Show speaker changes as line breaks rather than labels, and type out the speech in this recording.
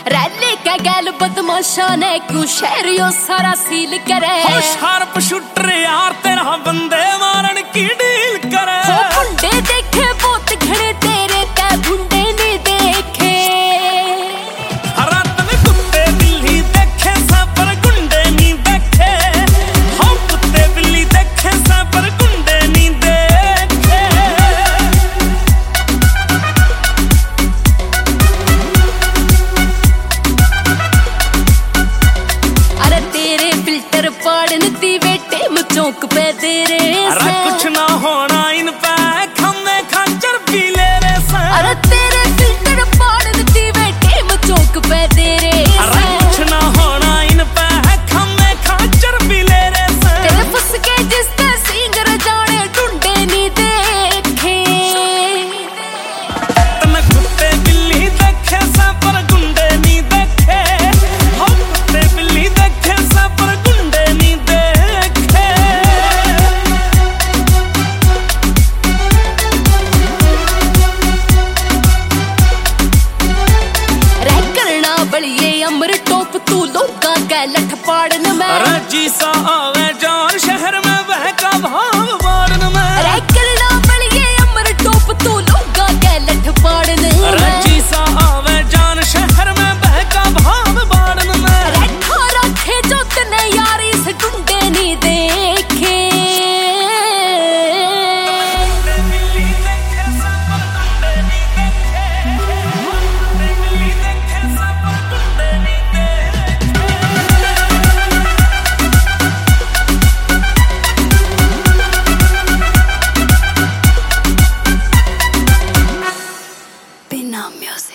Rally का गैल बदमाशा ने क्यों शहरियों सारा सील करे।
हो शार्प शूटर यार तेरा बंदे मारन की डील करे।
हो भुंडे देखे बहुत घने तेरे ते भुंडे नहीं देखे।
रात में कुत्ते बिल्ली देखे सब पर गुंडे नहीं देखे। हो कुत्ते बिल्ली देखे सब पर गुंडे नहीं देखे।
अरे तेरे फिल्टर पाड़न दी बेटे मुझोंक पे तेरे
अरे कुछ ना होना इन पे खम्मे खंजर भी ले रे से।
अरे तेरे फिल्टर पाड़न दी बेटे मुझोंक पे तेरे
अरे कुछ ना होना इन पे खम्मे खंजर भी ले रे से।
तेरे फुस के जिसके सिंगर जाने ढूंढे नहीं देखे।
तने कुत्ते बिल्ली देखे सब पर गुंडे नहीं देखे। हो कुत्ते बिल्ली देखे सब पर गुंडे नहीं देखे।
रह करना बलिए अमर टोप तू लोगा के लठ पाड़न में।
अरे जी सा आवे जान शहर में बहका भाव वारन में।
रह करना बलिए अमर टोप तू लोगा के लठ पाड़न
अरे
में।
जी सा आवे जान शहर में बहका भाव वारन में।
रखा रखे जो तने यारी से ढूंढे नहीं देखे।
बिल्ली देखे सब पर गुंडे नहीं देखे। बिल्ली देखे सब पर गुंडे नहीं देखे।
बिना म्यूजिक